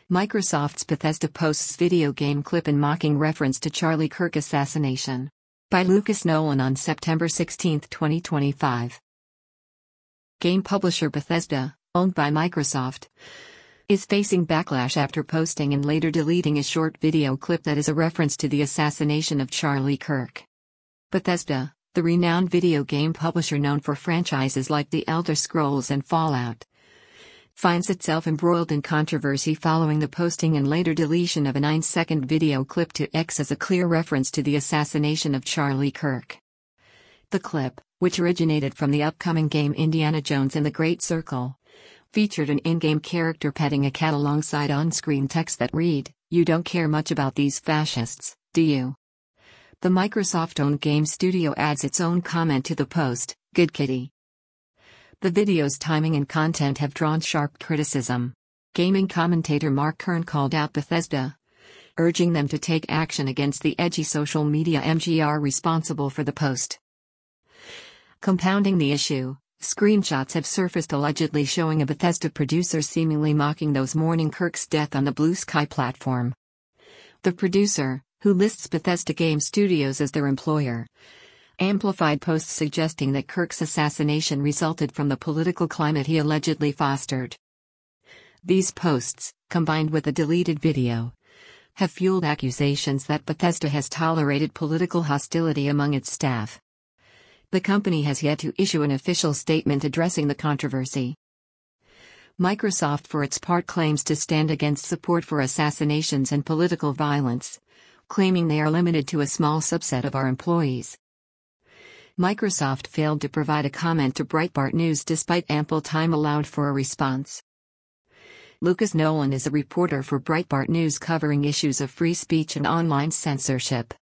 Microsoft's Bethesda posts video game clip in mocking reference to Charlie Kirk assassination. By Lucas Nolan on September 16, 2025. Game publisher Bethesda, owned by Microsoft, is facing backlash after posting and later deleting a short video clip that is a reference to the assassination of Charlie Kirk. Bethesda, the renowned video game publisher known for franchises like The Elder Scrolls and Fallout, finds itself embroiled in controversy following the posting and later deletion of a 9-second video clip to X as a clear reference to the assassination of Charlie Kirk. The clip, which originated from the upcoming game Indiana Jones and the Great Circle, featured an in-game character petting a cat alongside on-screen text that read, "You don't care much about these fascists, do you?" The Microsoft-owned game studio adds its own comment to the post, "Good kitty." The video's timing and content have drawn sharp criticism. Gaming commentator Mark Kern called out Bethesda, urging them to take action against the edgy social media MGR responsible for the post. Compounding the issue, screenshots have surfaced allegedly showing a Bethesda producer seemingly mocking those mourning Kirk's death on the Blue Sky platform. The producer, who lists Bethesda Game Studios as their employer, amplified posts suggesting that Kirk's assassination resulted from the political climate he allegedly fostered. These posts, combined with a deleted video, have fueled accusations that Bethesda has tolerated political hostility among its staff. The company has yet to issue an official statement addressing the controversy. Microsoft, for its part, claims to stand against support for assassinations and political violence, claiming they are limited to a small subset of our employees. Microsoft failed to provide a comment to Breitbart News despite ample time allowed for a response. Lucas Nolan is a reporter for Breitbart News covering issues of free speech and online censorship.